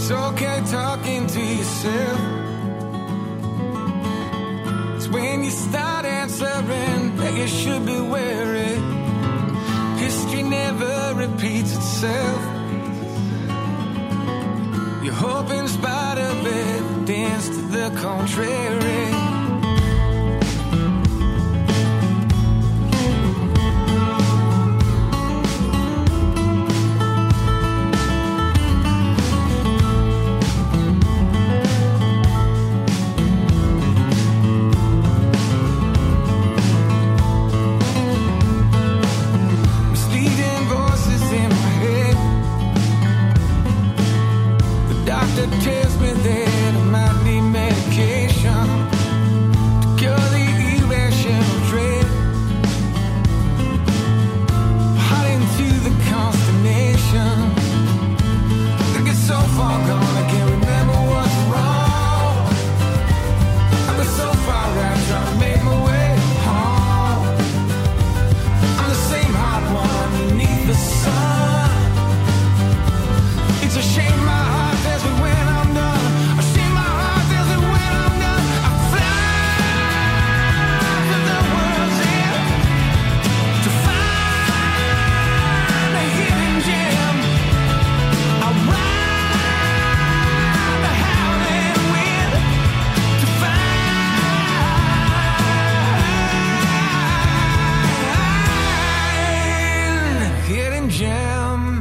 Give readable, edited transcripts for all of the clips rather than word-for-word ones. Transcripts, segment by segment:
It's okay talking to yourself. It's when you start answering that you should be wary. History never repeats itself. You hope in spite of evidence to the contrary. Doctor tells me that I might need medication to cure the irrational dread. Hot into the consternation. Think it's so far gone, I can't remember what's wrong. I've been so far out trying to make my way home. I'm the same hot one underneath the sun. It's a shame my heart tells me when I'm done. A shame my heart tells me when I'm done. I fly to the world's end to find a hidden gem. I ride the howling wind to find a hidden gem.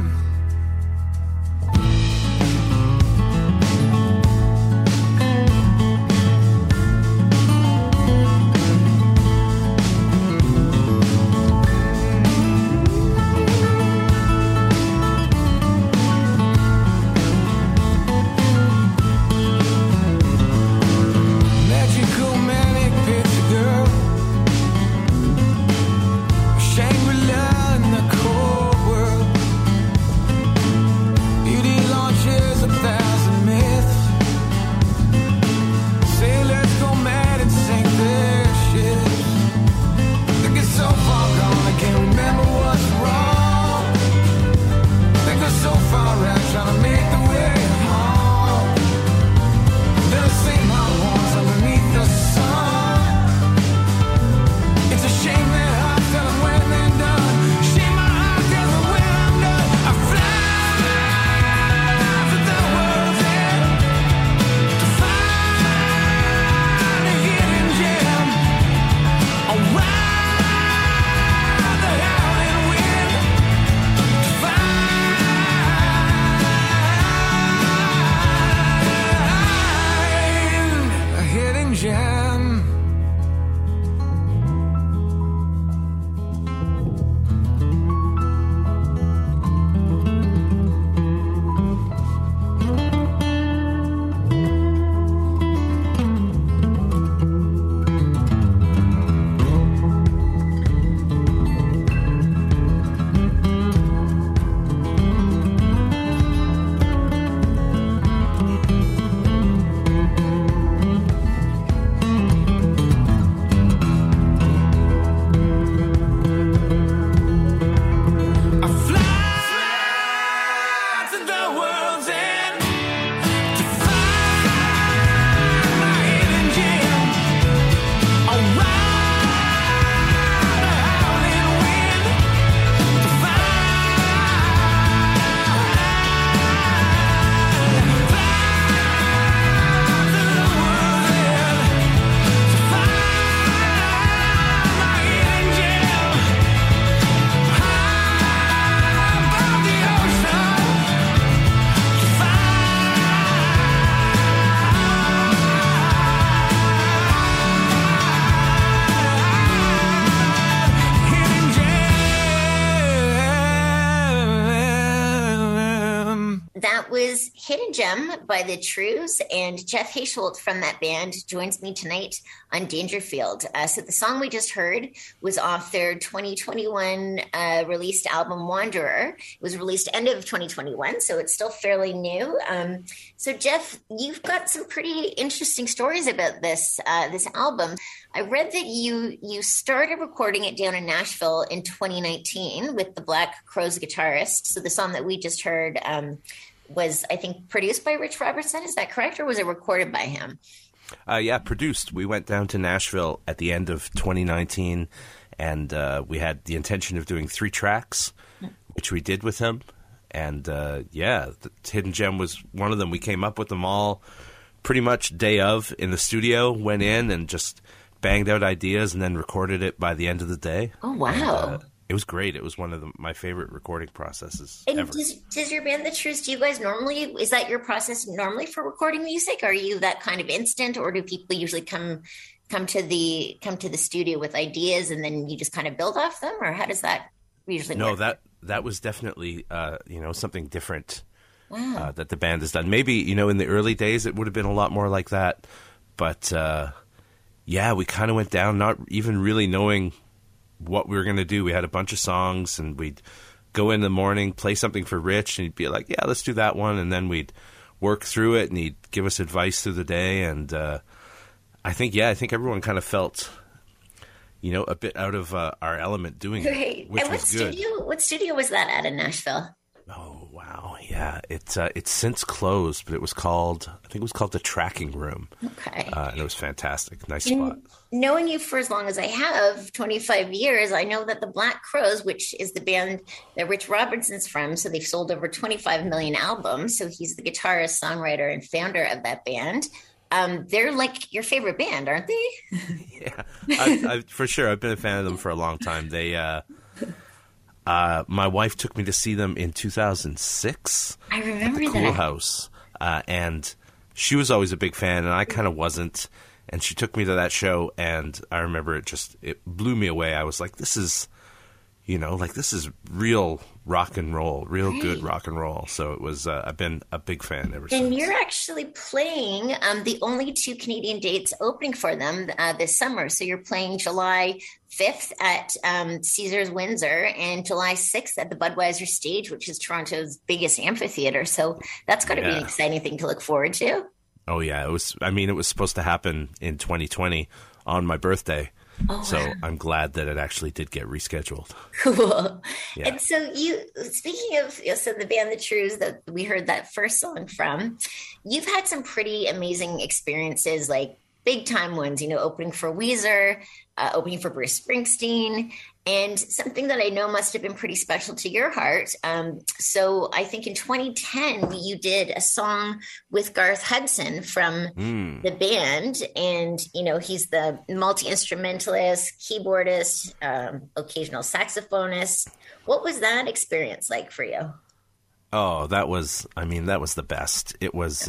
Magical manic picture girl, Shangri-La in the cold world. Beauty launches 1,000 myths. Sailors go mad and sink their ships. Think it's so far gone, I can't remember what's wrong. Think we're so far out trying to make the way home. They're the same hot ones underneath the sun. It's a shame that hearts tell them when they're done. Shame my heart tells me when I'm done. I fly to the world's end to find a hidden gem. I ride the howling wind to find a hidden gem. I fly to the world's end to find my hidden gem. I ride the howling wind to fly to the world's end to find my hidden gem. High above the ocean to find hidden gem. That was Hidden Gem by the Trues, and Jeff Haschholt from that band joins me tonight on Dangerfield. So the song we just heard was off their 2021 released album Wanderer. It was released end of 2021, so it's still fairly new. So Jeff, you've got some pretty interesting stories about this album. I read that you started recording it down in Nashville in 2019 with the Black Crowes guitarist. So the song that we just heard, was, I think, produced by Rich Robertson. Is that correct? Or was it recorded by him? Yeah, produced. We went down to Nashville at the end of 2019, and we had the intention of doing 3 tracks, which we did with him. And, the Hidden Gem was one of them. We came up with them all pretty much day of in the studio, went in and just banged out ideas and then recorded it by the end of the day. Oh, wow. And, it was great. It was one of my favorite recording processes and ever. Does your band, The Truth, do you guys normally, is that your process normally for recording music? Are you that kind of instant, or do people usually come to the studio with ideas and then you just kind of build off them, or how does that usually work? No, that was definitely something different. Wow. That the band has done. Maybe, in the early days it would have been a lot more like that. But, we kind of went down not even really knowing what we were going to do. We had a bunch of songs, and we'd go in the morning, play something for Rich, and he'd be like, yeah, let's do that one. And then we'd work through it, and he'd give us advice through the day. And I think everyone kind of felt, a bit out of our element doing it, which was good. What studio was that at in Nashville? Oh, wow. Yeah. It's since closed, but it was called the Tracking Room. Okay. And it was fantastic. Nice spot. Knowing you for as long as I have, 25 years, I know that the Black Crowes, which is the band that Rich Robertson's from, so they've sold over 25 million albums. So he's the guitarist, songwriter, and founder of that band. They're like your favorite band, aren't they? Yeah, I for sure. I've been a fan of them for a long time. They, my wife took me to see them in 2006. I remember at the that. Cool House, and she was always a big fan, and I kind of wasn't. And she took me to that show, and I remember it blew me away. I was like, this is, this is real rock and roll, real good rock and roll. So it was, I've been a big fan ever since. And you're actually playing the only 2 Canadian dates opening for them this summer. So you're playing July 5th at Caesars Windsor and July 6th at the Budweiser Stage, which is Toronto's biggest amphitheater. So that's got to be an exciting thing to look forward to. Oh, yeah. It was supposed to happen in 2020 on my birthday. Oh, so wow. I'm glad that it actually did get rescheduled. Cool. Yeah. And so speaking of the band The Trues that we heard that first song from, you've had some pretty amazing experiences, like big time ones, opening for Weezer, opening for Bruce Springsteen, and something that I know must have been pretty special to your heart. So I think in 2010, you did a song with Garth Hudson from the band. And, he's the multi-instrumentalist, keyboardist, occasional saxophonist. What was that experience like for you? Oh, that was the best. It was,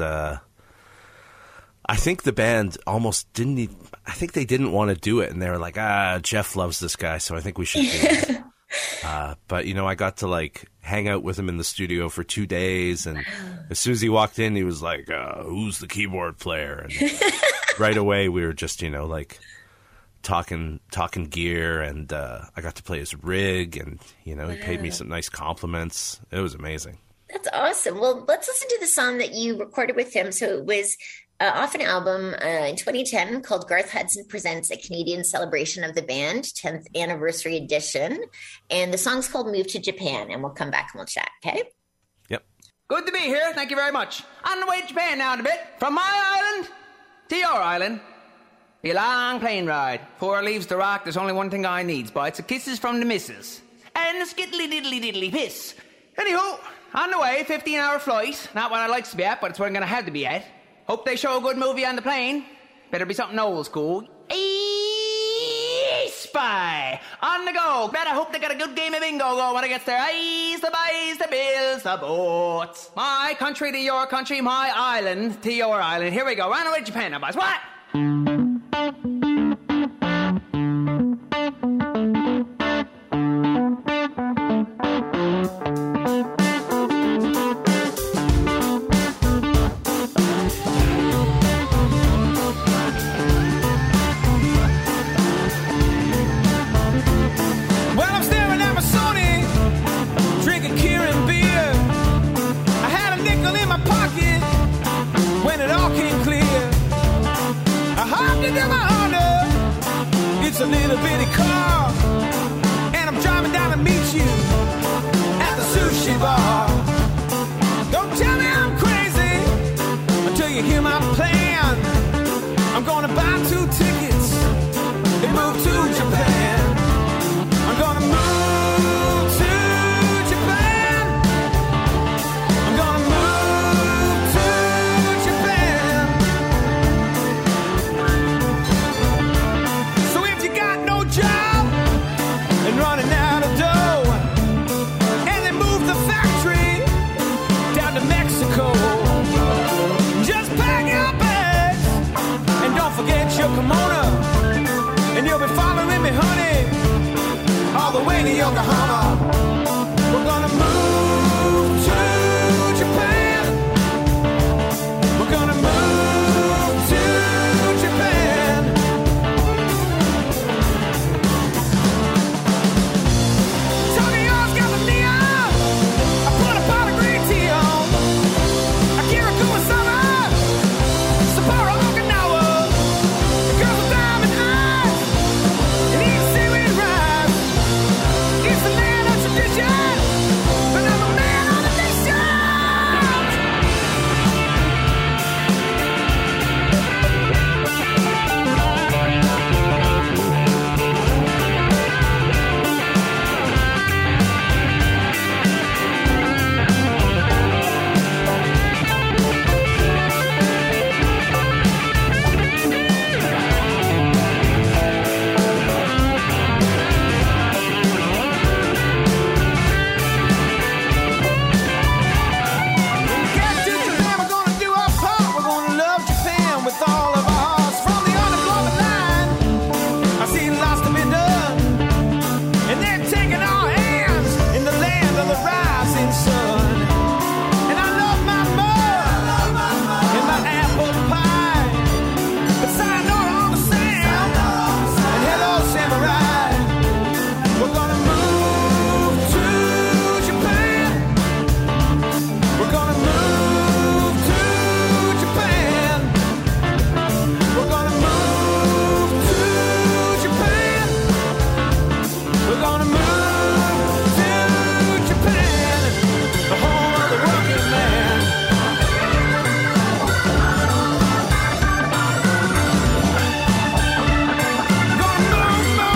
I think the band almost I think they didn't want to do it, and they were like, Jeff loves this guy, so I think we should do it. But, I got to, hang out with him in the studio for 2 days, and as soon as he walked in, he was like, who's the keyboard player? And right away, we were just, talking gear, and I got to play his rig, and, he paid me some nice compliments. It was amazing. That's awesome. Well, let's listen to the song that you recorded with him. So it was off an album in 2010 called Garth Hudson Presents a Canadian Celebration of the Band, 10th Anniversary Edition. And the song's called Move to Japan. And we'll come back and we'll chat, okay? Yep. Good to be here. Thank you very much. On the way to Japan now in a bit. From my island to your island. Be a long plane ride. Before I leaves the rock, there's only one thing I needs, bites of kisses from the missus. And a skiddly diddly diddly piss. Anywho, on the way, 15-hour flight. Not what I likes to be at, but it's what I'm going to have to be at. Hope they show a good movie on the plane. Better be something old school. Spy on the go. Better hope they got a good game of bingo going when it gets there. Eyes, the buys, the bills, the boats. My country to your country, my island to your island. Here we go. Run away to Japan now, boys. What? It's a little bitty car, and I'm driving down to meet you at the sushi bar. Don't tell me Mexico. Just pack your bags and don't forget your kimono, and you'll be following me, honey, all the way to Yokohama. We're gonna move to Japan. We're gonna move to Japan. Tokyo's got the neon. I put a pot of green tea on. Akira Kurosawa, Sapporo, Okinawa. The girls with diamond eyes and eat seaweed rice. It's the land of tradition, but I'm a man on a mission. Get to Japan, we're gonna do our part. We're gonna love Japan with all of our hearts. From the unemployment line, I see lots to be done, and they're taking our hands in the land of the rising sun. And I love my mud and my apple pie. But sayonara on the sand, and hello samurai. We're gonna move to Japan. We're gonna move to Japan. We're gonna move to Japan. We're gonna move to Japan, the home of the working man. Gonna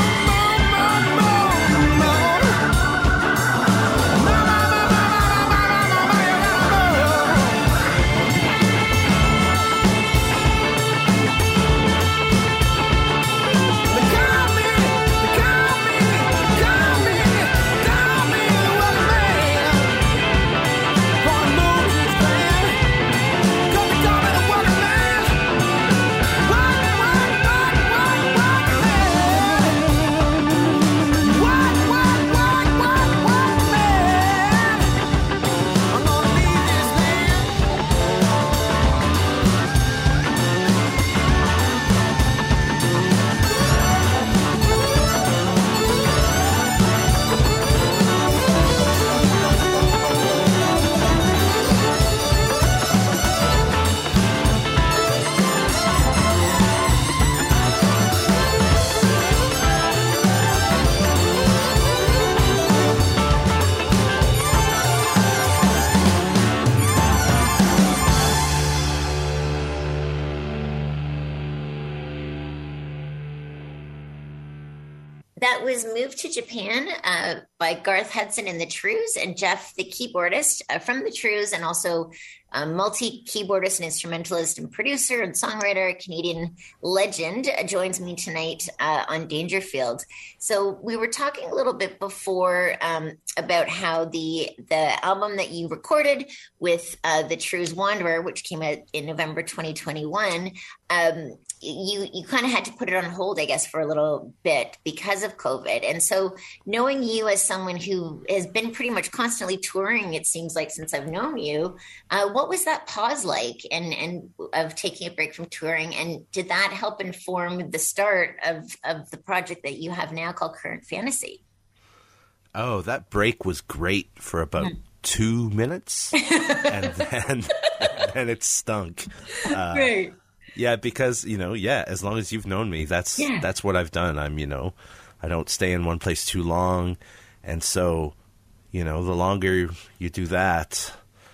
That was Move to Japan by Garth Hudson and the Trews, and Jeff, the keyboardist from the Trews, and also multi-keyboardist and instrumentalist and producer and songwriter, Canadian legend, joins me tonight on Dangerfield. So we were talking a little bit before about how the album that you recorded with the Trews, Wanderer, which came out in November 2021, you kind of had to put it on hold, I guess, for a little bit because of COVID. And so knowing you as someone who has been pretty much constantly touring, it seems like, since I've known you, what was that pause like and of taking a break from touring? And did that help inform the start of the project that you have now called Current Fantasy? Oh, that break was great for about 2 minutes, and then it stunk. Right. Yeah, because, as long as you've known me, that's what I've done. I don't stay in one place too long. And so, the longer you do that,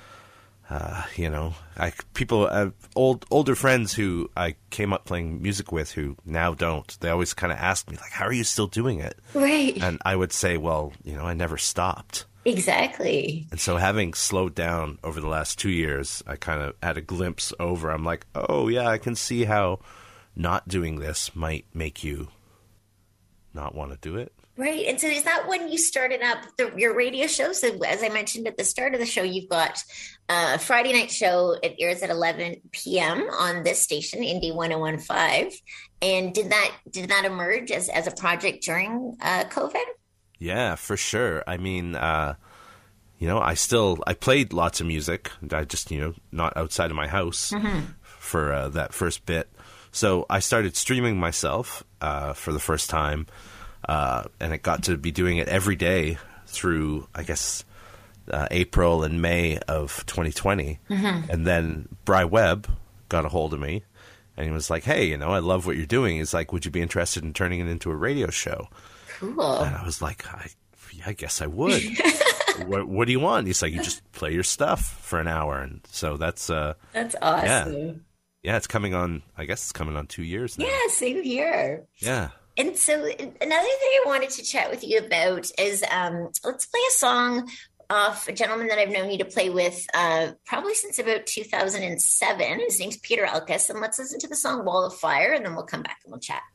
older friends who I came up playing music with who now don't, they always kind of ask me, like, how are you still doing it? Right. And I would say, well, I never stopped. Exactly. And so having slowed down over the last 2 years, I kind of had a glimpse over. I'm like, oh, yeah, I can see how not doing this might make you not want to do it. Right. And so is that when you started up your radio show? So as I mentioned at the start of the show, you've got a Friday night show. It airs at 11 p.m. on this station, Indie 101.5. And did that emerge as a project during COVID? Yeah, for sure. I mean, I played lots of music. I just, not outside of my house for that first bit. So I started streaming myself for the first time. And it got to be doing it every day through, I guess, April and May of 2020. And then Bry Webb got a hold of me, and he was like, hey, I love what you're doing. He's like, would you be interested in turning it into a radio show? Cool. And I was like, I guess I would. What do you want? He's like, you just play your stuff for an hour. And so that's awesome. Yeah, it's coming on, I guess it's coming on 2 years now. Yeah, same here. Yeah. And so another thing I wanted to chat with you about is let's play a song off a gentleman that I've known you to play with probably since about 2007. His name's Peter Elkis. And let's listen to the song Wall of Fire, and then we'll come back and we'll chat.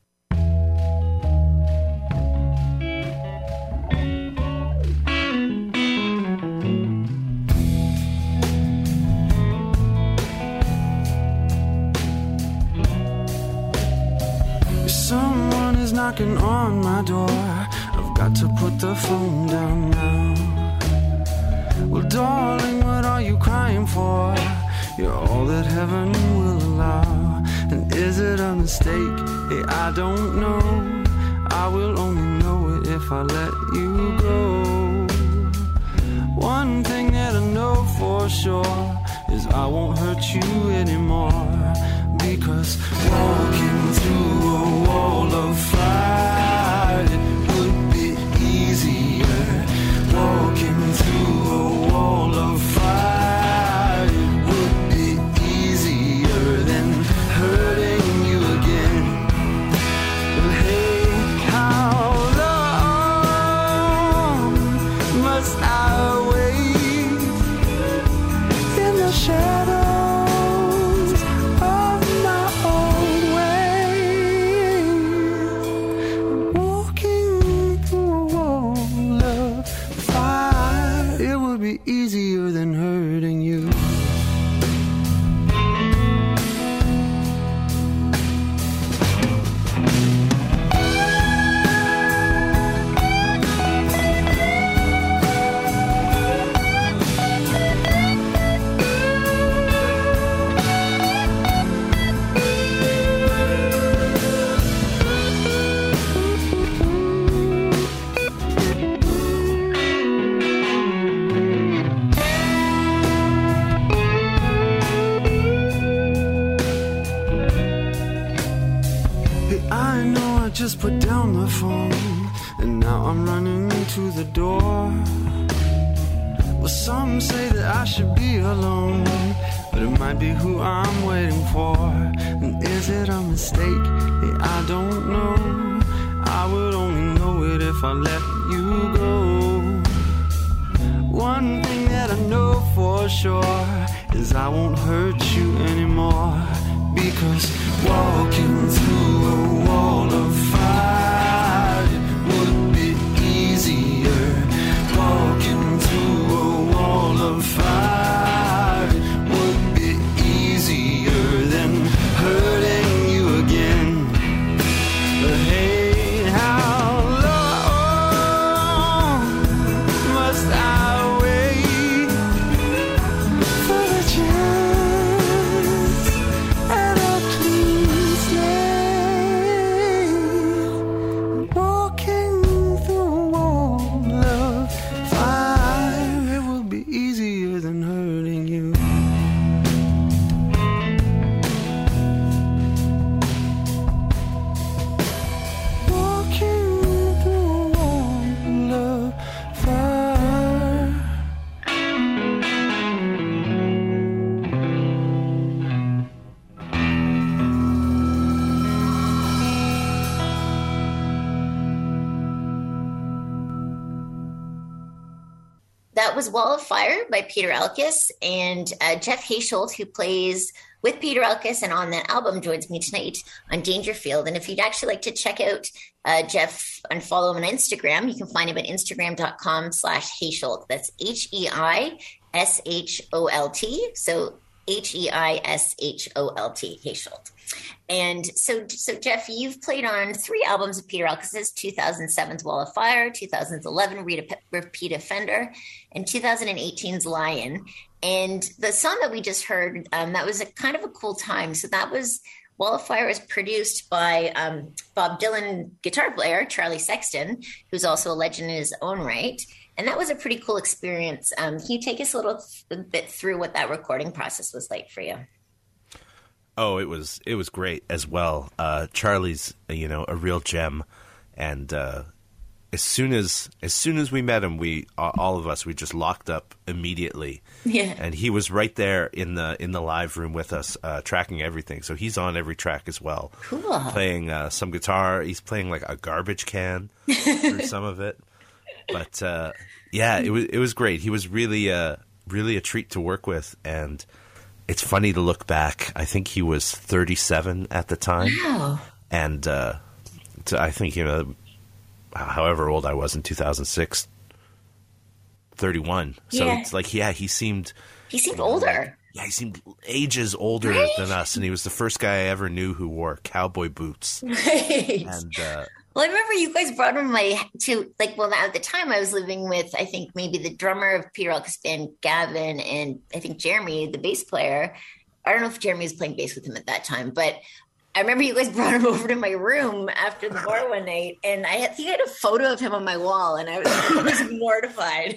Someone is knocking on my door. I've got to put the phone down now. Well, darling, what are you crying for? You're all that heaven will allow. And is it a mistake? Hey, I don't know. I will only know it if I let you go. One thing that I know for sure is I won't hurt you anymore. Because walking through a wall of fire, it would be easier. Walking through a wall of fire, it would be easier than hurting you again. But hey, how long must I wait in the shadows? Easier than hurting you. Just put down the phone, and now I'm running to the door. Well, some say that I should be alone, but it might be who I'm waiting for. And is it a mistake? Hey, I don't know. I would only know it if I let you go. One thing that I know for sure is I won't hurt you anymore. Because walking through a wall of fire, it would be easier. Walking through a wall of fire, it would be easier than hurting you again. But hey, how long must I wait for the chance? And a clean slate. that was Wall of Fire by Peter Elkis, and Jeff Haysholt, who plays with Peter Elkis and on that album, joins me tonight on Dangerfield. And if you'd actually like to check out Jeff and follow him on Instagram, you can find him at instagram.com/Haysholt. That's HEISHOLT. So HEISHOLT, Haysholt. And so Jeff, you've played on 3 albums of Peter Elkis's: 2007's Wall of Fire, 2011 Repeat Offender, and 2018's Lion. And the song that we just heard, that was a kind of a cool time. So that was Wall of Fire was produced by Bob Dylan guitar player Charlie Sexton, who's also a legend in his own right. And that was a pretty cool experience. Can you take us a bit through what that recording process was like for you? Oh, it was great as well. Charlie's, a real gem, and as soon as we met him, all of us just locked up immediately. Yeah. And he was right there in the live room with us, tracking everything. So he's on every track as well. Cool. Playing some guitar. He's playing like a garbage can through some of it. But it was great. He was really a treat to work with, and it's funny to look back. I think he was 37 at the time. Wow. And I think, however old I was in 2006, 31. So it's like, he seemed older. Yeah, he seemed ages older than us. And he was the first guy I ever knew who wore cowboy boots. Right. And well, I remember you guys brought him at the time I was living with, I think maybe the drummer of Peter Elkis band, Gavin, and I think Jeremy, the bass player. I don't know if Jeremy was playing bass with him at that time, but I remember you guys brought him over to my room after the bar one night, and I think I had a photo of him on my wall, and I was mortified.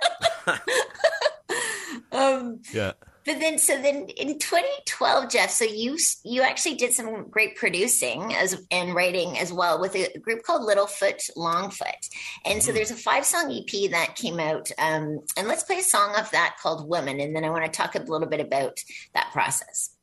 yeah. But then in 2012, Jeff, so you actually did some great producing and writing as well with a group called Littlefoot Longfoot. And so there's a 5-song EP that came out. And let's play a song of that called Woman. And then I want to talk a little bit about that process.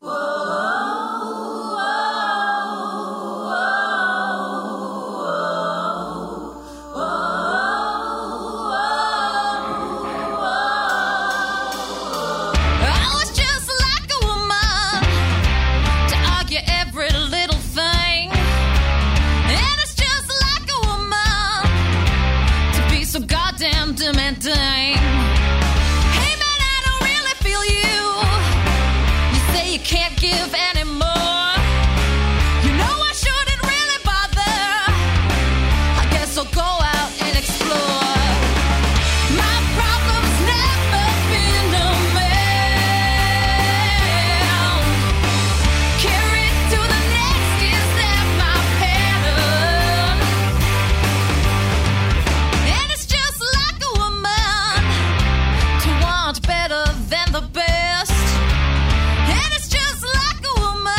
Demanding. Hey man, I don't really feel you. You say you can't give anymore. You know I shouldn't really bother. I guess I'll go out and explore. My problem's never been a man. Carry to the next, is that my pattern? And it's just like a woman to want better than the best. And it's just like a woman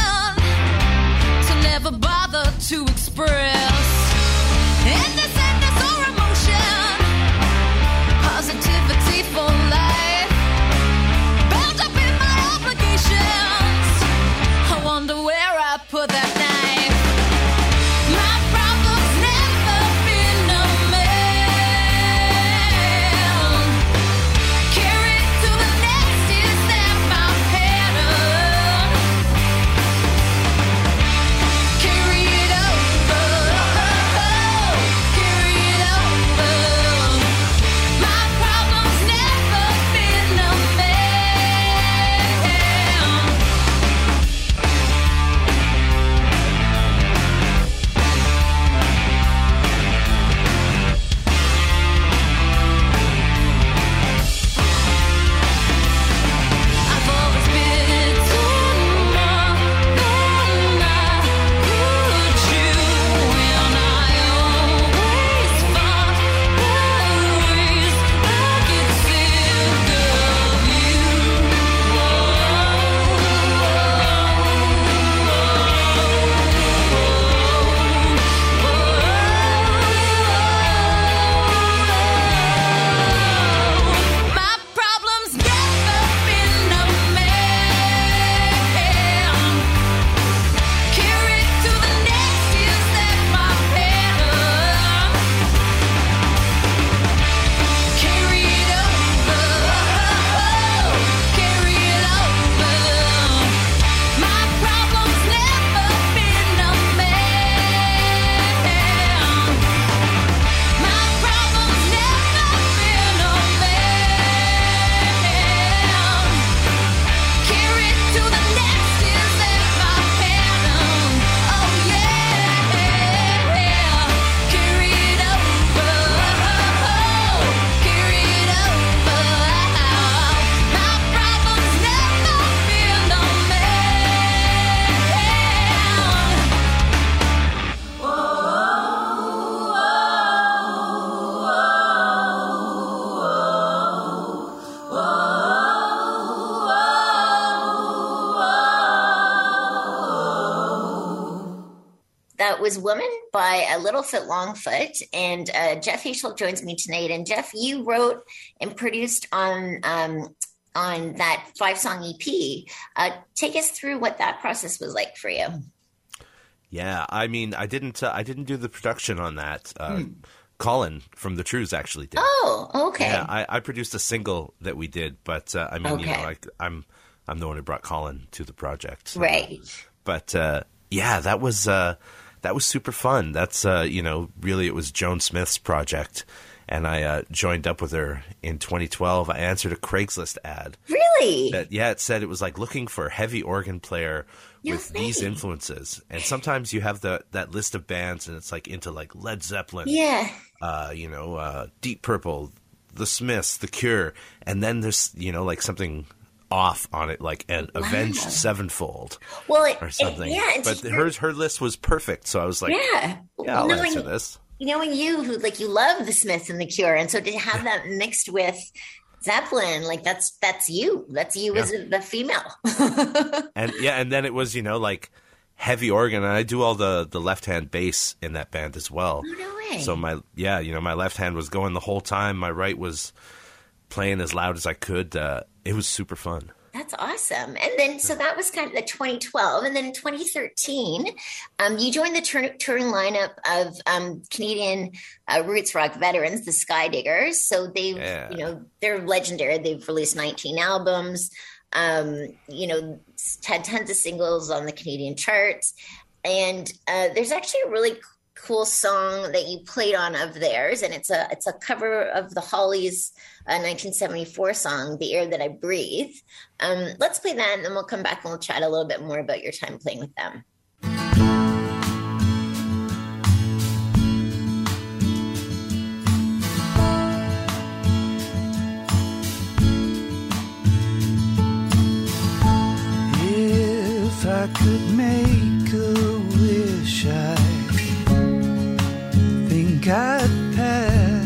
That was Woman by Littlefoot Longfoot. And Jeff Haschel joins me tonight. And Jeff, you wrote and produced on that 5-song EP. Take us through what that process was like for you. Yeah, I mean, I didn't do the production on that. Colin from The Trues actually did. Oh, okay. Yeah, I produced a single that we did, but I mean, Okay. I'm the one who brought Colin to the project, Right. But yeah, that was super fun. That's really it was Joan Smith's project, and I joined up with her in 2012. I answered a Craigslist ad. Really? It said it was like looking for a heavy organ player No with way. these influences. And sometimes you have that list of bands, and it's like into like Led Zeppelin, Yeah. Deep Purple, The Smiths, The Cure, and then there's like something off on it, like an Avenged Sevenfold Well, or something. and but her list was perfect, so I was like, yeah. I'll Knowing- answer this. Knowing you, who like you love the Smiths and the Cure, and so to have that mixed with Zeppelin, like that's you. That's you as the female. And then it was like heavy organ, and I do all the left hand bass in that band as well. Oh, no way. So my left hand was going the whole time. My right was playing as loud as I could. It was super fun. That's awesome. And then, so that was kind of the 2012. And then in 2013, you joined the touring lineup of Canadian roots rock veterans, the Skydiggers. So they've, they're legendary. They've released 19 albums, had tons of singles on the Canadian charts. And there's actually a really cool song that you played on of theirs, and it's a cover of the Hollies' 1974 song, "The Air That I Breathe." Let's play that, and then we'll come back and we'll chat a little bit more about your time playing with them. If I could make a wish, I think I'd pass.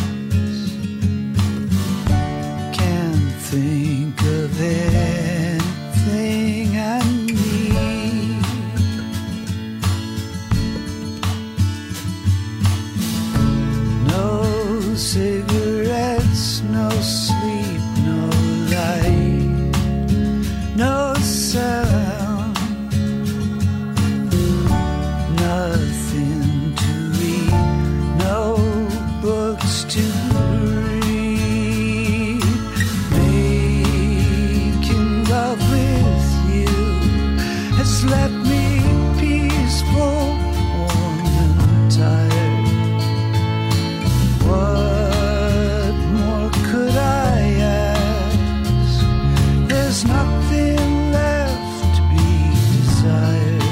Can't think of anything I need. No cigarettes, no sleep, no light, no sound, nothing to read, no books to read. Making love with you has left me peaceful, warm and tired. What more could I ask? There's nothing left to be desired.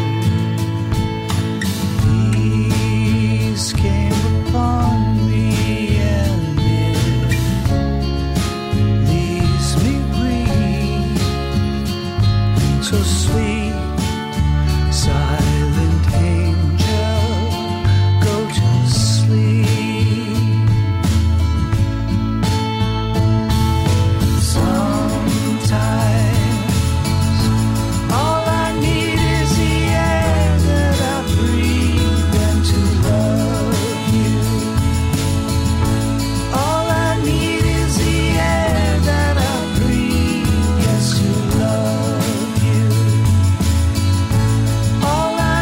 Peace came upon me and it leaves me weak. So sweet, silent angel, go to sleep. Sometimes all I need is the air that I breathe and to love you. All I need is the air that I breathe, yes, to love you. All I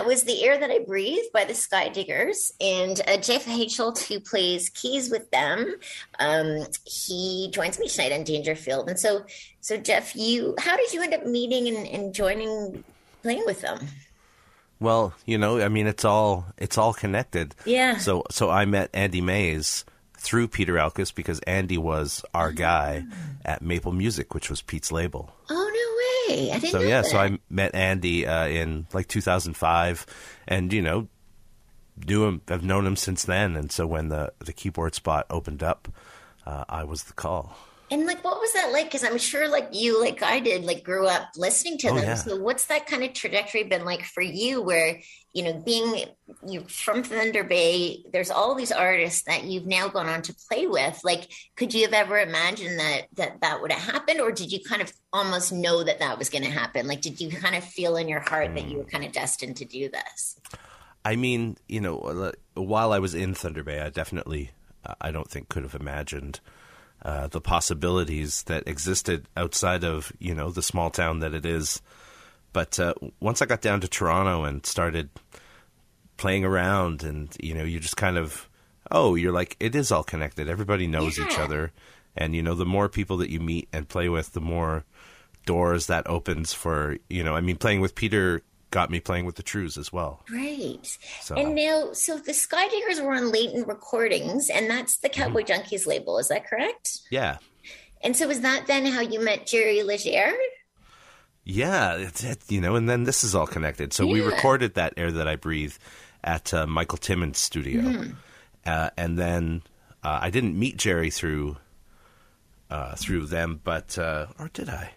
that was The Air That I Breathe by the Sky Diggers. And Jeff Haechelt, who plays keys with them, he joins me tonight on Dangerfield. And so Jeff, how did you end up meeting and joining, playing with them? Well, I mean, it's all connected. Yeah. So I met Andy Mays through Peter Alkus because Andy was our guy at Maple Music, which was Pete's label. Oh, no way. I didn't know that. So I met Andy in like 2005 and, knew him, I've known him since then. And so when the keyboard spot opened up, I was the call. And like, what was that like? Because I'm sure like you, like I did, like grew up listening to them. Yeah. So what's that kind of trajectory been like for you where, being you from Thunder Bay, there's all these artists that you've now gone on to play with. Like, could you have ever imagined that would have happened? Or did you kind of almost know that was going to happen? Like, did you kind of feel in your heart that you were kind of destined to do this? I mean, while I was in Thunder Bay, I definitely, I don't think could have imagined the possibilities that existed outside of, the small town that it is. But once I got down to Toronto and started playing around and, you just kind of, you're like, it is all connected. Everybody knows each other. And, the more people that you meet and play with, the more doors that opens for, playing with Peter got me playing with the Trews as well. Right. So. And now, so the Sky Diggers were on Leighton Recordings, and that's the Cowboy Junkies label. Is that correct? Yeah. And so was that then how you met Jerry Leger? Yeah, and then this is all connected. So we recorded that Air That I Breathe at Michael Timmons' studio. And then I didn't meet Jerry through them, but or did I?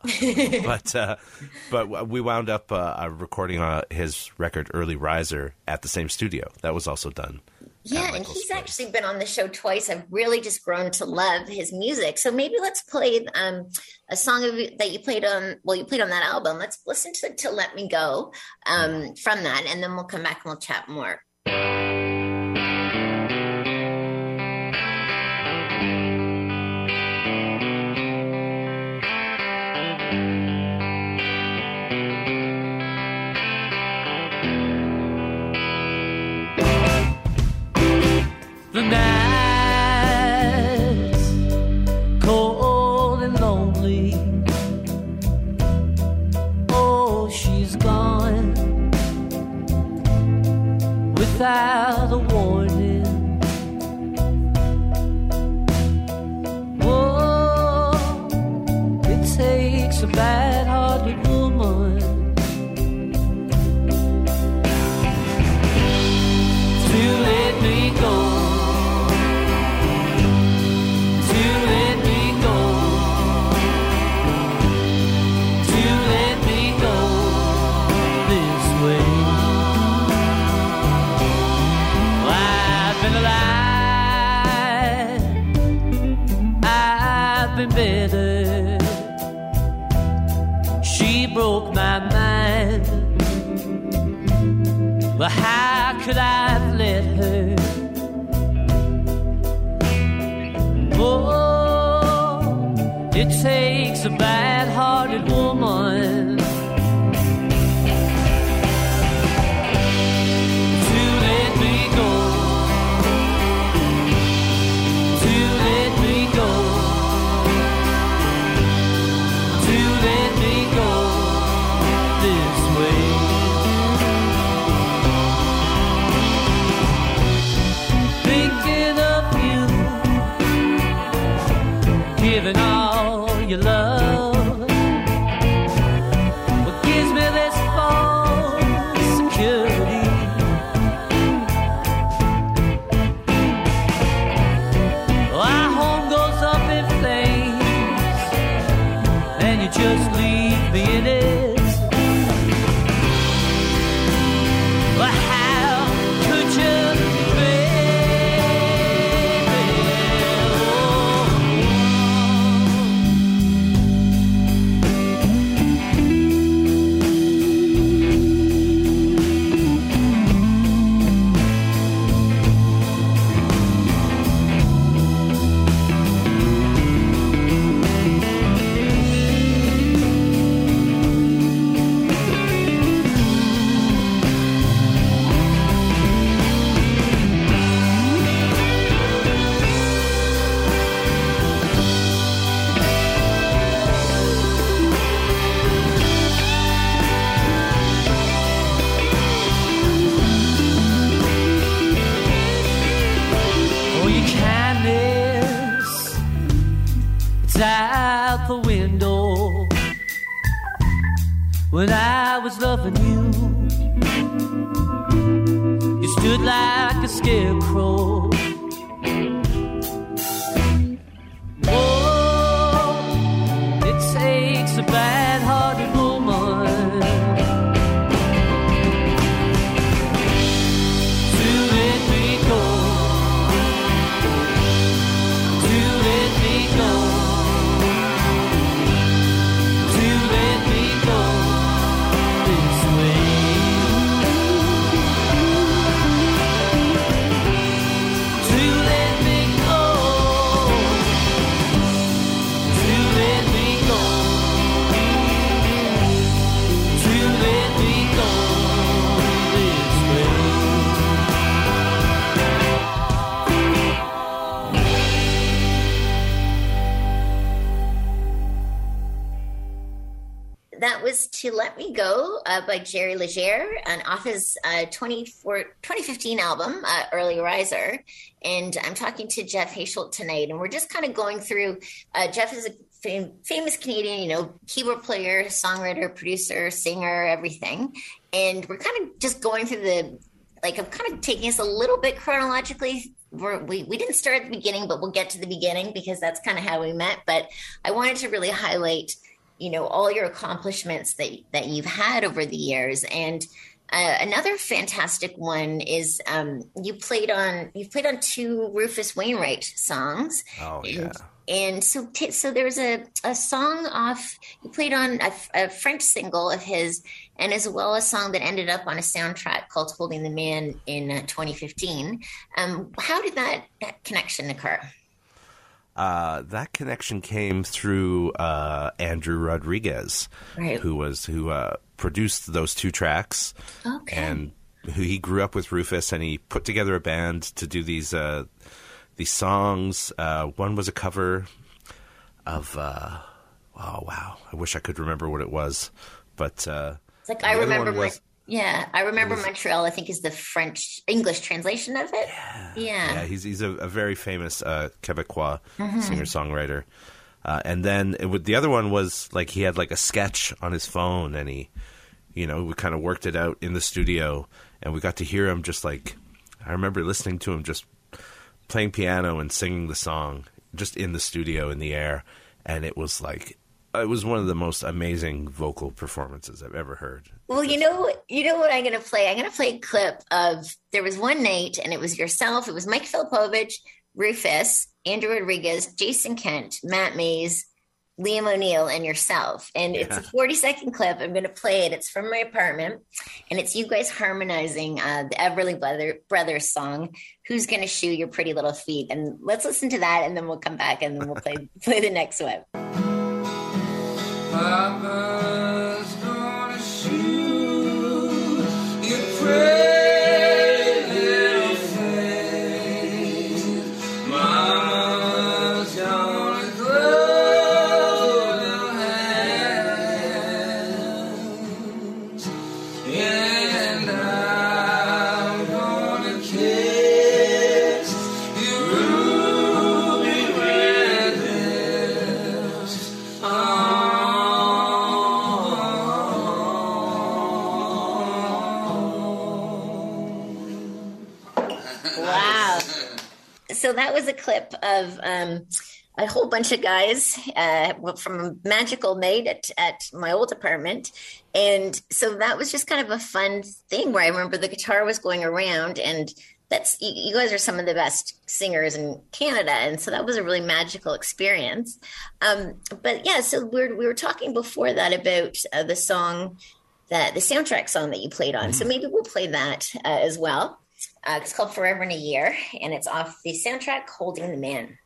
but we wound up recording his record Early Riser at the same studio. That was also done. Yeah, and he's actually been on the show twice. I've really just grown to love his music. So maybe let's play a song that you played on. Well, you played on that album. Let's listen to "Let Me Go" from that, and then we'll come back and we'll chat more. The night's cold and lonely. Oh, she's gone without a warning. Oh, it takes a bad-hearted woman to let me go. Better. She broke my mind. But how could I have let her? Oh, it takes a bad-hearted woman to let me go. To let me go. Giving all your love, what gives me this false security? Our home goes up in flames, and you just leave me in it. But how could you? It's out the window when I was loving you. You stood like a scarecrow. Oh, it takes a bad-hearted woman to let me go, to let me go, to let me go this way. To let me go, to let me go, to let me go this way. That was To Let Me Go by Jerry Leger, and off his 2015 album, Early Riser. And I'm talking to Jeff Haysholt tonight, and we're just kind of going through. Jeff is a famous Canadian, keyboard player, songwriter, producer, singer, everything. And we're kind of just going through I'm kind of taking us a little bit chronologically. We didn't start at the beginning, but we'll get to the beginning because that's kind of how we met. But I wanted to really highlight all your accomplishments that you've had over the years. And another fantastic one is you've played on 2 Rufus Wainwright songs. Oh, yeah. And so there's a song off, you played on a French single of his, and as well a song that ended up on a soundtrack called Holding the Man in 2015. How did that connection occur? That connection came through Andrew Rodriguez, Right. who produced those 2 tracks, Okay. and who he grew up with Rufus, and he put together a band to do these songs. One was a cover of oh wow, I wish I could remember what it was, but It's like the I other remember one was- I remember Montreal, I think, is the French English translation of it. Yeah. he's a very famous Quebecois singer-songwriter. And then the other one was like he had like a sketch on his phone, and we kind of worked it out in the studio, and we got to hear him just like, I remember listening to him just playing piano and singing the song just in the studio in the air, and it was one of the most amazing vocal performances I've ever heard. Well, you know what I'm going to play? I'm going to play a clip of, there was one night, and it was yourself, it was Mike Filipovich, Rufus, Andrew Rodriguez, Jason Kent, Matt Mays, Liam O'Neill, and yourself. And it's a 40-second clip. I'm going to play it. It's from my apartment, and it's you guys harmonizing the Everly Brothers song, Who's Gonna Shoe Your Pretty Little Feet? And let's listen to that, and then we'll come back, and then we'll play the next one. Papa's gonna shoot your pretty little face. Mama's gonna close her hands, and I'm gonna kiss your ruby red lips. Wow. So that was a clip of a whole bunch of guys from a magical night at my old apartment. And so that was just kind of a fun thing where I remember the guitar was going around, and you guys are some of the best singers in Canada. And so that was a really magical experience. But yeah, so we were talking before that about the song, the soundtrack song that you played on. So maybe we'll play that as well. It's called Forever in a Year, and it's off the soundtrack Holding the Man.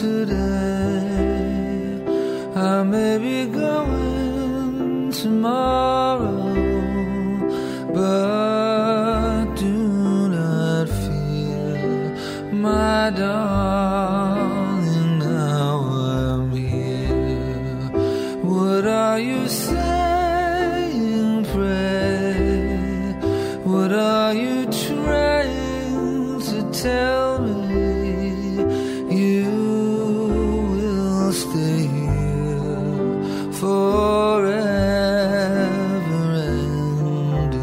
today. I may be going tomorrow, but do not fear, my darling, now I'm here. What are you saying, pray? What are you trying to tell me? You will stay here forever and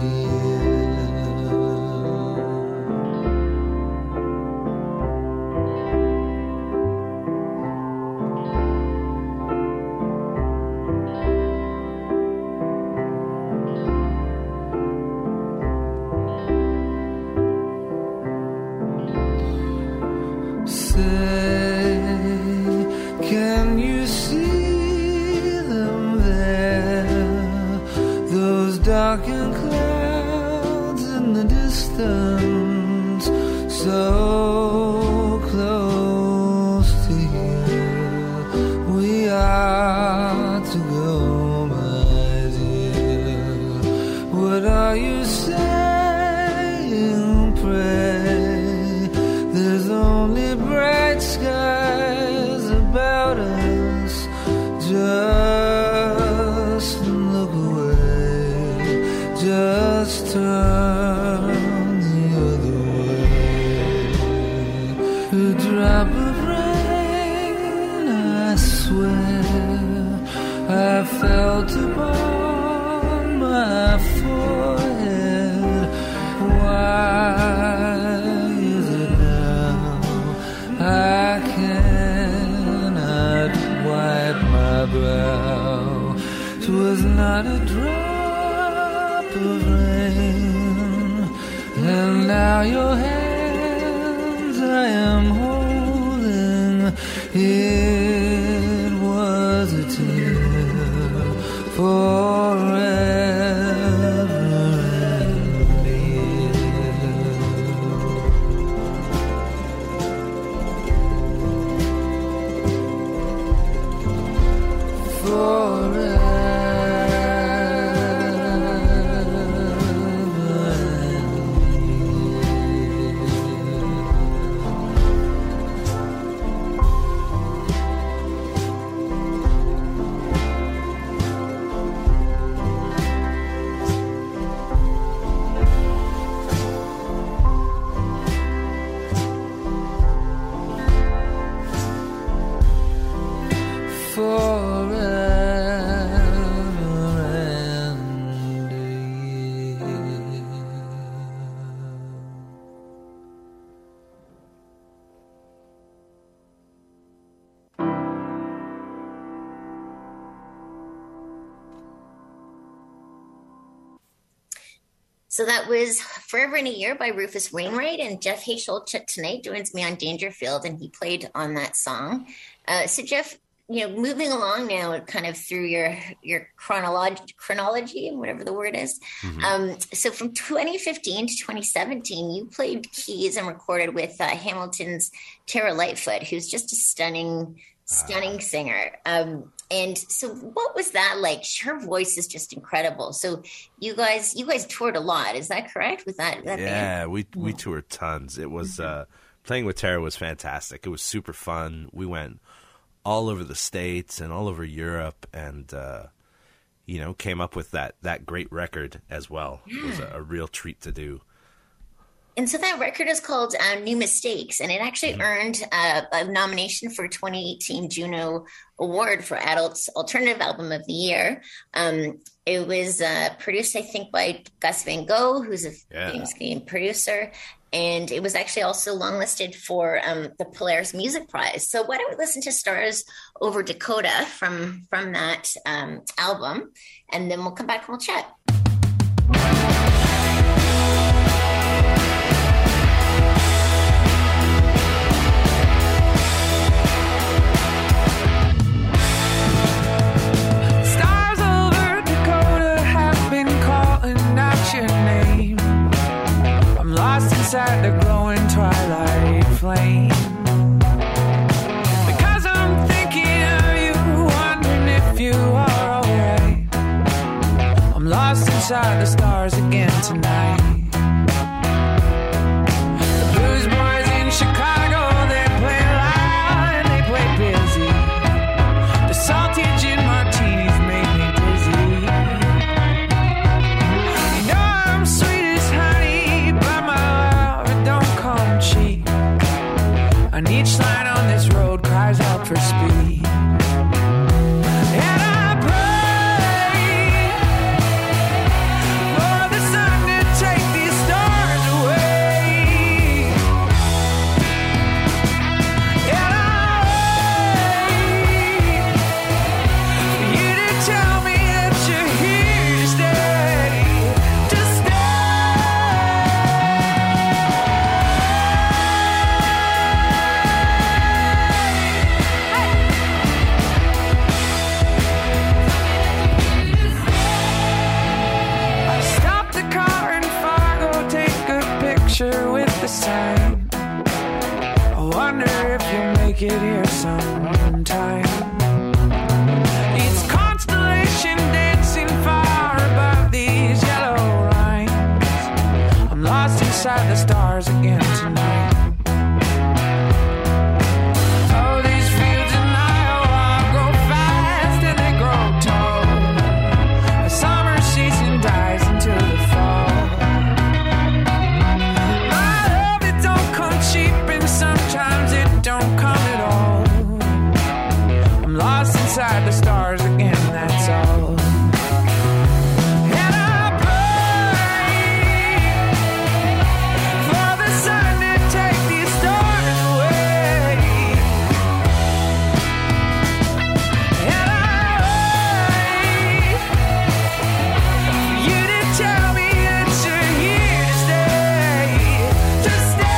say, can you see them there? Those darkened clouds in the distance, so close to here. We are to go, my dear. What are you saying, pray? There's only bright skies about us. Just look away. Just turn the other way. A drop of rain, I swear, I felt upon my forehead. Why is it now I cannot wipe my brow? 'Twas not a drop of rain, and now your hands I am holding. It was a tear forever and So that was Forever in a Year by Rufus Wainwright, and Jeff Hayshol tonight joins me on Dangerfield, and he played on that song. So Jeff, moving along now kind of through your chronology, whatever the word is. Mm-hmm. So from 2015 to 2017, you played keys and recorded with Hamilton's Tara Lightfoot, who's just a stunning singer. And so what was that like? Her voice is just incredible. So you guys toured a lot. Is that correct with that band? Yeah, we toured tons. It was playing with Tara was fantastic. It was super fun. We went all over the States and all over Europe, and came up with that great record as well. Yeah. It was a real treat to do. And so that record is called New Mistakes, and it actually earned a nomination for 2018 Juno Award for Adults Alternative Album of the Year. It was produced, I think, by Gus Van Gogh, who's a famous Canadian producer, and it was actually also longlisted for the Polaris Music Prize. So why don't we listen to Stars Over Dakota from that album, and then we'll come back and we'll chat. Inside the glowing twilight flame, because inside the stars again tonight. The Blues Boys in Chicago, they play loud and they play busy. The salty gin martinis make me dizzy. You know I'm sweet as honey, but my love, it don't come cheap. And each line on this road cries out for speed. And I pray for the sun to take these stars away. And I wait for you to tell me that you're here to stay, to I stop the car in Fargo, take a picture with the sign. I wonder if you'll make it here sometime. It's constellation dancing far above these yellow lines. I'm lost inside the stars again tonight. Oh, these fields in Iowa grow fast and they grow tall. The summer season dies into the fall. My love, it don't come cheap, and sometimes it don't come at all. I'm lost inside the stars again, that's all. And I pray for the sun to take these stars away. And I wait for you to tell me that you're here to stay, to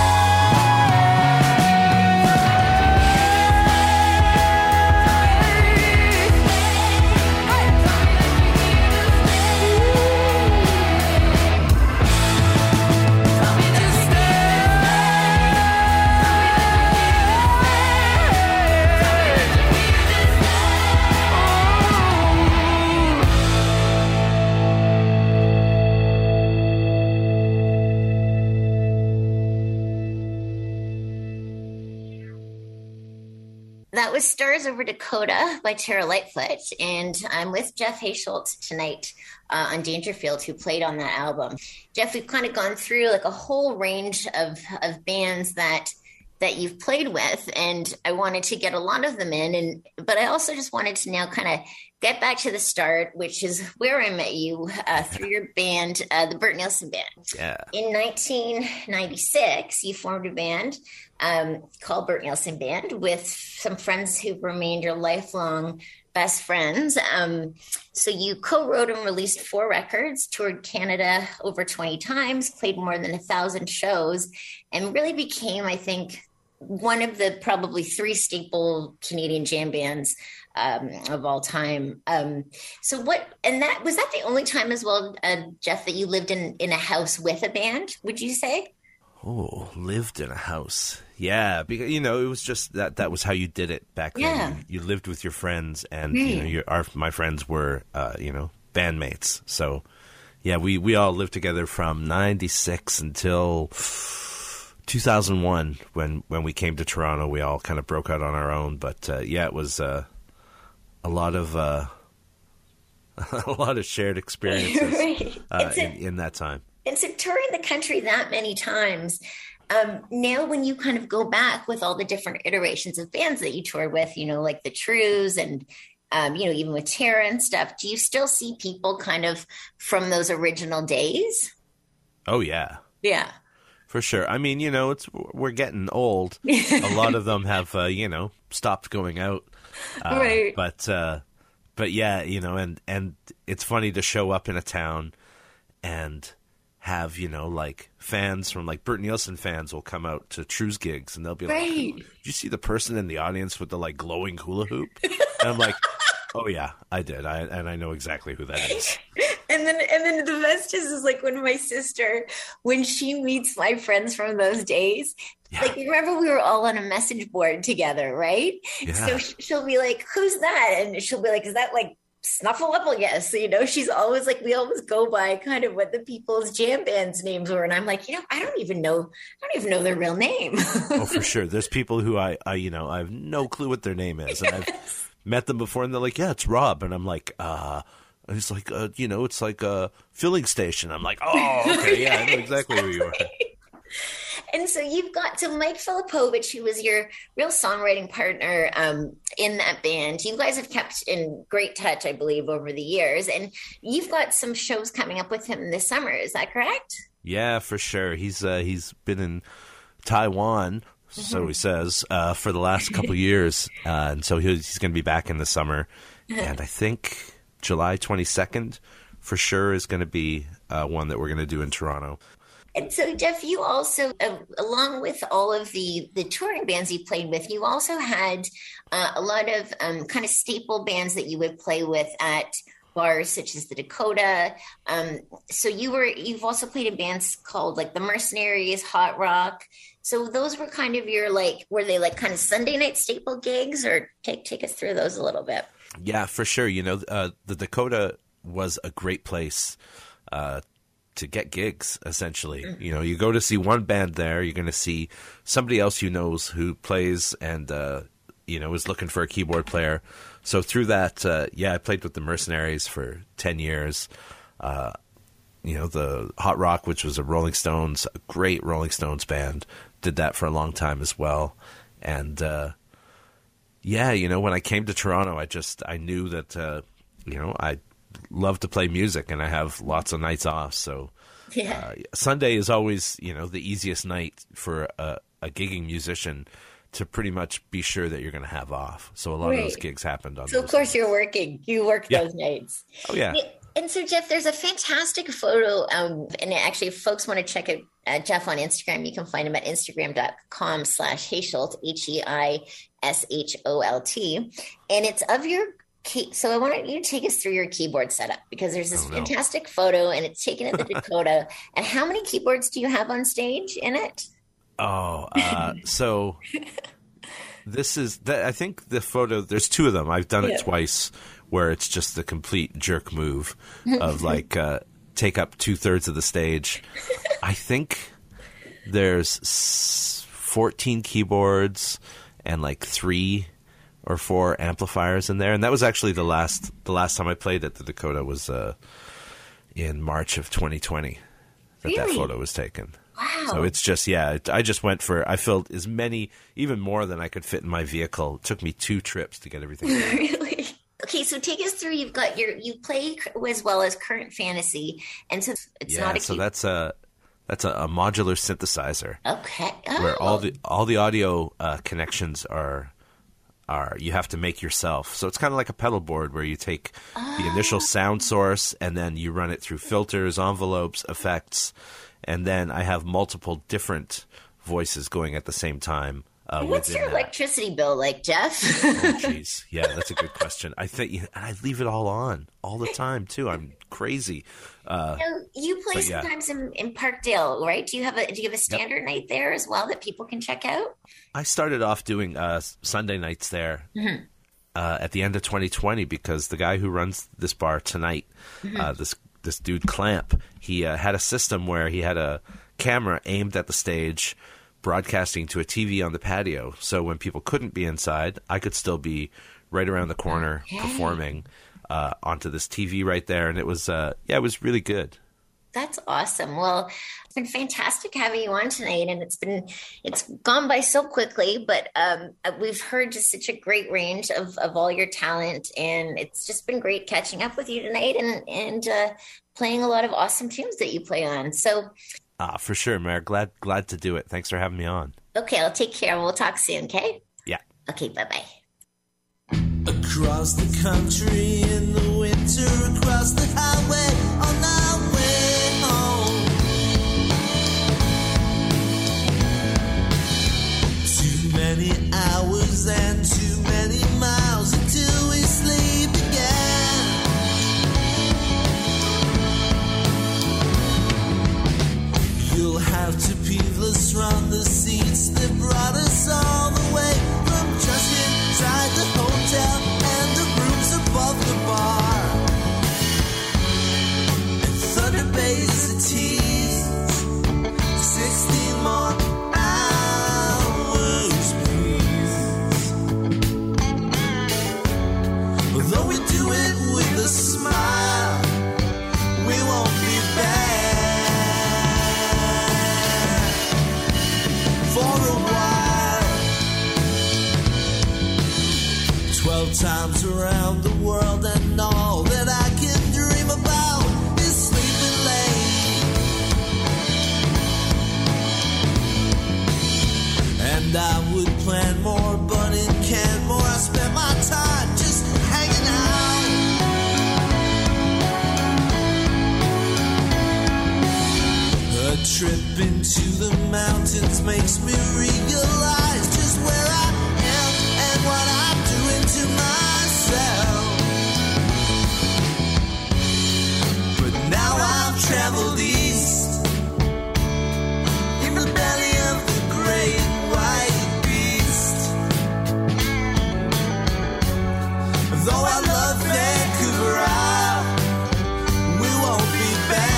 That was Stars Over Dakota by Tara Lightfoot, and I'm with Jeff Hayschultz tonight on Dangerfield, who played on that album. Jeff, we've kind of gone through like a whole range of bands that you've played with, and I wanted to get a lot of them in, but I also just wanted to now kind of get back to the start, which is where I met you through your band, the Bert Nielsen Band. Yeah. In 1996, you formed a band called Bert Nielsen Band with some friends who remained your lifelong best friends. So you co-wrote and released 4 records, toured Canada over 20 times, played more than 1,000 shows, and really became, I think, one of the probably 3 staple Canadian jam bands of all time. So what, and that was that the only time as well, Jeff, that you lived in a house with a band, would you say? Oh, lived in a house. Yeah, because it was just that was how you did it back then. Yeah. You lived with your friends, and Right. my friends were bandmates. So yeah, we all lived together from 96 until 2001 when we came to Toronto. We all kind of broke out on our own, but yeah, it was a lot of a lot of shared experiences Right. in that time. And so touring the country that many times, now when you kind of go back with all the different iterations of bands that you toured with, like the Trews and, even with Tara and stuff, do you still see people kind of from those original days? Oh, yeah. Yeah. For sure. I mean, we're getting old. A lot of them have, stopped going out. Right. But yeah, and it's funny to show up in a town and have, like fans from like Bert Nielsen fans will come out to True's gigs and they'll be like, did you see the person in the audience with the like glowing hula hoop? And I'm like, oh yeah, I did. I know exactly who that is. And then the best is like when my sister, when she meets my friends from those days, like, remember we were all on a message board together, right? Yeah. So she'll be like, who's that? And she'll be like, is that like Snuffleupagus, you know, she's always like, we always go by kind of what the people's jam bands names were. And I'm like, you know, I don't even know their real name. Oh, for sure. There's people who I have no clue what their name is. And I've met them before and they're like, yeah, it's Rob. And I'm like, and it's like, it's like a filling station. I'm like, oh, okay. Yeah, I know exactly who you are. And so Mike Filipovich, who was your real songwriting partner in that band, you guys have kept in great touch, I believe, over the years. And you've got some shows coming up with him this summer. Is that correct? Yeah, for sure. He's been in Taiwan, so he says, for the last couple of years. And so he's going to be back in the summer. And I think July 22nd for sure is going to be one that we're going to do in Toronto. And so, Jeff, you also, along with all of the touring bands you played with, you also had a lot of kind of staple bands that you would play with at bars such as the Dakota. So you've also played in bands called like the Mercenaries, Hot Rock. So those were kind of your were they like kind of Sunday night staple gigs, or take us through those a little bit? Yeah, for sure. You know, the Dakota was a great place to get gigs, essentially. You know, you go to see one band there, you're going to see somebody else you knows who plays and, is looking for a keyboard player. So through that, I played with the Mercenaries for 10 years. The Hot Rock, which was a great Rolling Stones band, did that for a long time as well. And, when I came to Toronto, I knew that, I love to play music and I have lots of nights off. So Sunday is always, the easiest night for a gigging musician to pretty much be sure that you're going to have off. So a lot of those gigs happened on. So of course you're working. You work those nights. Oh yeah. And so Jeff, there's a fantastic photo. And actually, if folks want to check out Jeff on Instagram, you can find him at instagram.com/Heisholt, HEISHOLT. And it's of your. So I wanted you to take us through your keyboard setup, because there's this fantastic photo and it's taken at the Dakota. And how many keyboards do you have on stage in it? So this is I think the photo, there's two of them. I've done it twice where it's just the complete jerk move of take up 2/3 of the stage. I think there's 14 keyboards and 3 or 4 amplifiers in there. And that was actually the last time I played at the Dakota was in March of 2020 that photo was taken. Wow. So it's just, I just went I filled as many, even more than I could fit in my vehicle. It took me 2 trips to get everything done. Really? Okay, so take us through, you play as well as Current Fantasy. And so it's not a so that's a modular synthesizer. Okay. Where all the audio connections are you have to make yourself. So it's kind of like a pedal board where you take the initial sound source and then you run it through filters, envelopes, effects, and then I have multiple different voices going at the same time. What's your electricity bill like, Jeff? Oh, jeez. Yeah, that's a good question. I think I leave it all on all the time too. I'm crazy. You play sometimes in Parkdale, right? Do you have a standard night there as well that people can check out? I started off doing Sunday nights there at the end of 2020 because the guy who runs this bar tonight, this dude Clamp, he had a system where he had a camera aimed at the stage, broadcasting to a TV on the patio. So when people couldn't be inside, I could still be right around the corner performing onto this TV right there. And it was, it was really good. That's awesome. Well, it's been fantastic having you on tonight, and it's gone by so quickly, but we've heard just such a great range of all your talent, and it's just been great catching up with you tonight and playing a lot of awesome tunes that you play on. So for sure, Mare. Glad to do it. Thanks for having me on. Okay, I'll take care. We'll talk soon, okay? Yeah. Okay, bye-bye. Across the country in the winter, across the highway on our way home. Too many hours and too many miles until we sleep again. You'll have to peel us from the seats that brought us all the way from just inside the hotel and the rooms above the bar. 12 times around the world, and all that I can dream about is sleeping late. And I would plan more, but in Canmore I spent my time just hanging out. A trip into the mountains makes me realize just where I am and what I'm doing to myself. But now I've traveled east, in the belly of the great white beast. Though I love Vancouver, we won't be back.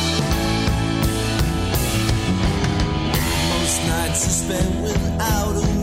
Spent without a